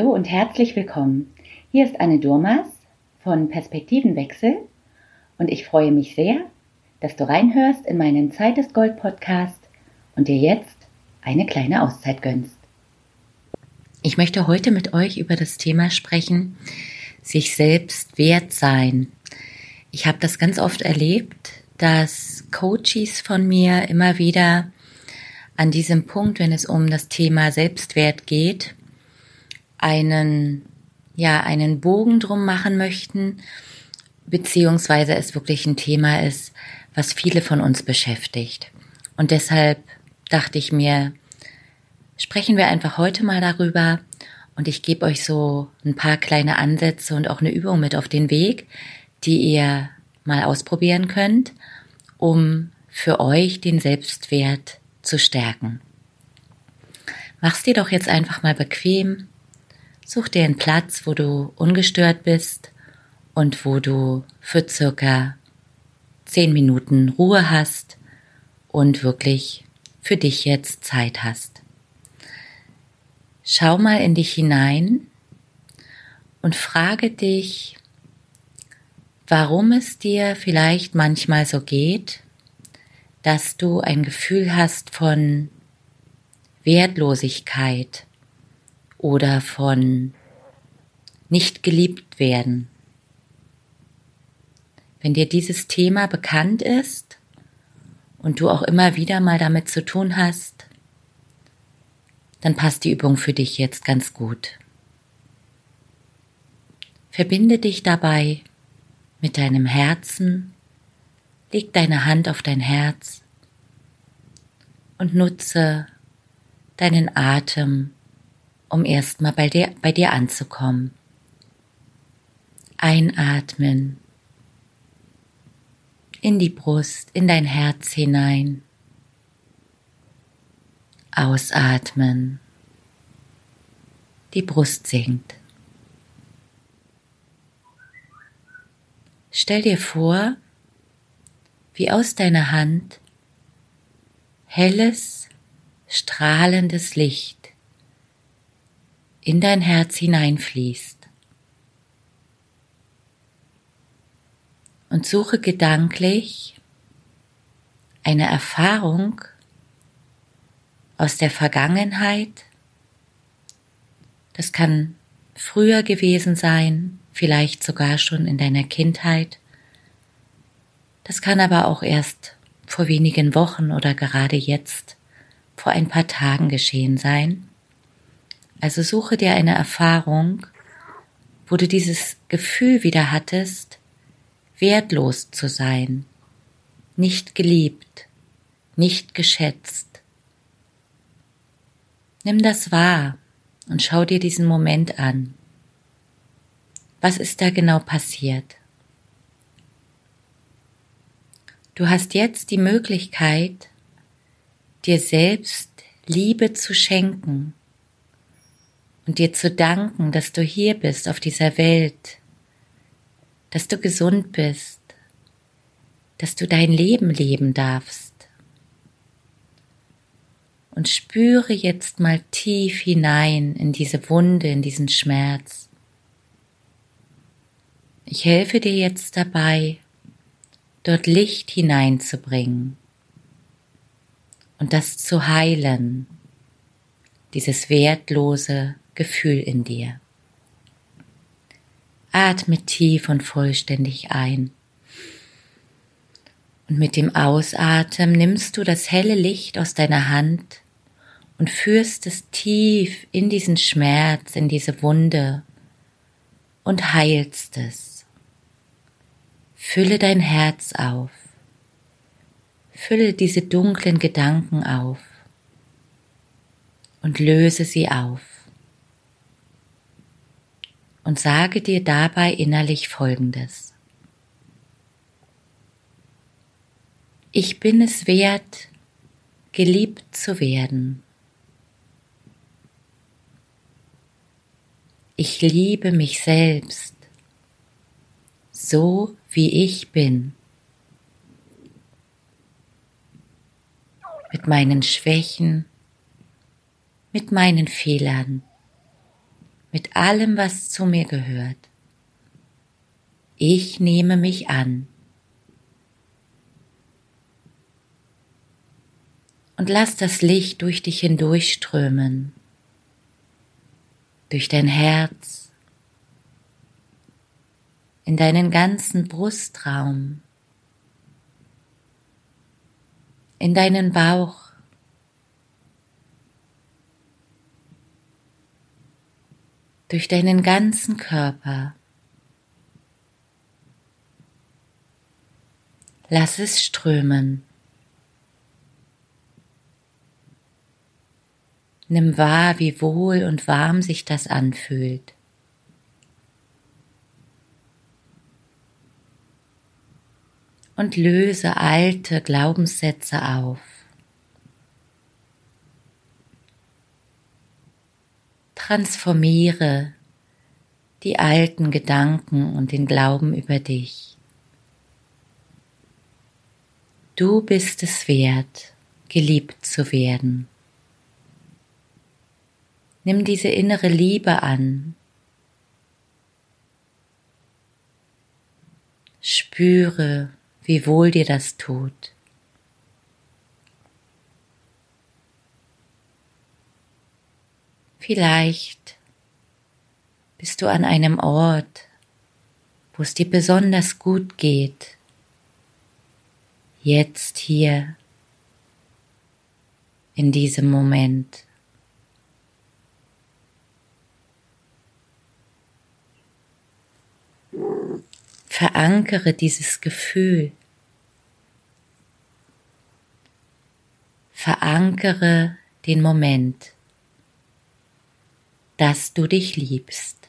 Hallo und herzlich willkommen. Hier ist Anne Durmas von Perspektivenwechsel und ich freue mich sehr, dass du reinhörst in meinen Zeit ist Gold Podcast und dir jetzt eine kleine Auszeit gönnst. Ich möchte heute mit euch über das Thema sprechen, sich selbst wert sein. Ich habe das ganz oft erlebt, dass Coaches von mir immer wieder an diesem Punkt, wenn es um das Thema Selbstwert geht, einen Bogen drum machen möchten, beziehungsweise es wirklich ein Thema ist, was viele von uns beschäftigt. Und deshalb dachte ich mir, sprechen wir einfach heute mal darüber und ich gebe euch so ein paar kleine Ansätze und auch eine Übung mit auf den Weg, die ihr mal ausprobieren könnt, um für euch den Selbstwert zu stärken. Mach's dir doch jetzt einfach mal bequem. Such dir einen Platz, wo du ungestört bist und wo du für circa 10 Minuten Ruhe hast und wirklich für dich jetzt Zeit hast. Schau mal in dich hinein und frage dich, warum es dir vielleicht manchmal so geht, dass du ein Gefühl hast von Wertlosigkeit oder von nicht geliebt werden. Wenn dir dieses Thema bekannt ist und du auch immer wieder mal damit zu tun hast, dann passt die Übung für dich jetzt ganz gut. Verbinde dich dabei mit deinem Herzen, leg deine Hand auf dein Herz und nutze deinen Atem, um erstmal bei dir anzukommen. Einatmen in die Brust, in dein Herz hinein. Ausatmen. Die Brust sinkt. Stell dir vor, wie aus deiner Hand helles, strahlendes Licht in dein Herz hineinfließt. Und suche gedanklich eine Erfahrung aus der Vergangenheit. Das kann früher gewesen sein, vielleicht sogar schon in deiner Kindheit. Das kann aber auch erst vor wenigen Wochen oder gerade jetzt vor ein paar Tagen geschehen sein. Also suche dir eine Erfahrung, wo du dieses Gefühl wieder hattest, wertlos zu sein, nicht geliebt, nicht geschätzt. Nimm das wahr und schau dir diesen Moment an. Was ist da genau passiert? Du hast jetzt die Möglichkeit, dir selbst Liebe zu schenken und dir zu danken, dass du hier bist auf dieser Welt, dass du gesund bist, dass du dein Leben leben darfst. Und spüre jetzt mal tief hinein in diese Wunde, in diesen Schmerz. Ich helfe dir jetzt dabei, dort Licht hineinzubringen und das zu heilen, dieses wertlose Gefühl in dir. Atme tief und vollständig ein. Und mit dem Ausatmen nimmst du das helle Licht aus deiner Hand und führst es tief in diesen Schmerz, in diese Wunde und heilst es. Fülle dein Herz auf. Fülle diese dunklen Gedanken auf und löse sie auf. Und sage dir dabei innerlich Folgendes: Ich bin es wert, geliebt zu werden. Ich liebe mich selbst, so wie ich bin, mit meinen Schwächen, mit meinen Fehlern. mit allem, was zu mir gehört. Ich nehme mich an. Und lass das Licht durch dich hindurchströmen, durch dein Herz, in deinen ganzen Brustraum, in deinen Bauch, durch deinen ganzen Körper. Lass es strömen. Nimm wahr, wie wohl und warm sich das anfühlt. Und löse alte Glaubenssätze auf. Transformiere die alten Gedanken und den Glauben über dich. Du bist es wert, geliebt zu werden. Nimm diese innere Liebe an. Spüre, wie wohl dir das tut. Vielleicht bist du an einem Ort, wo es dir besonders gut geht. Jetzt hier, in diesem Moment. Verankere dieses Gefühl. Verankere den Moment, dass du dich liebst.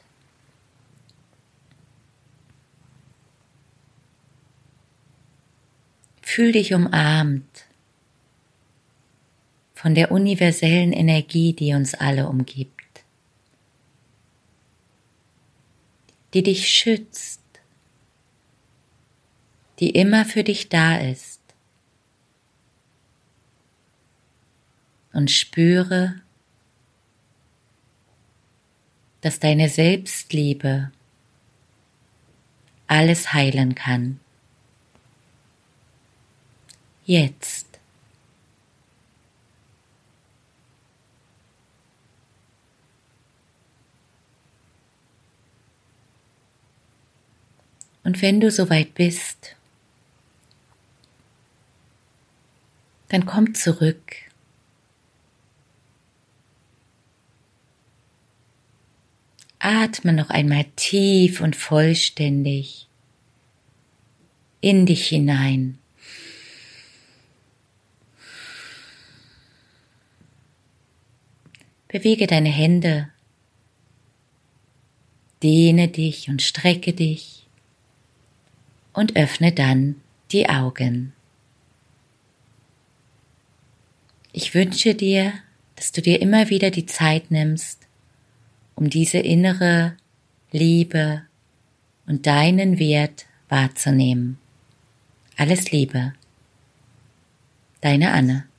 Fühl dich umarmt von der universellen Energie, die uns alle umgibt, die dich schützt, die immer für dich da ist. Und spüre, dass deine Selbstliebe alles heilen kann. Jetzt. Und wenn du soweit bist, dann komm zurück. Atme noch einmal tief und vollständig in dich hinein. Bewege deine Hände, dehne dich und strecke dich und öffne dann die Augen. Ich wünsche dir, dass du dir immer wieder die Zeit nimmst, um diese innere Liebe und deinen Wert wahrzunehmen. Alles Liebe, deine Anne.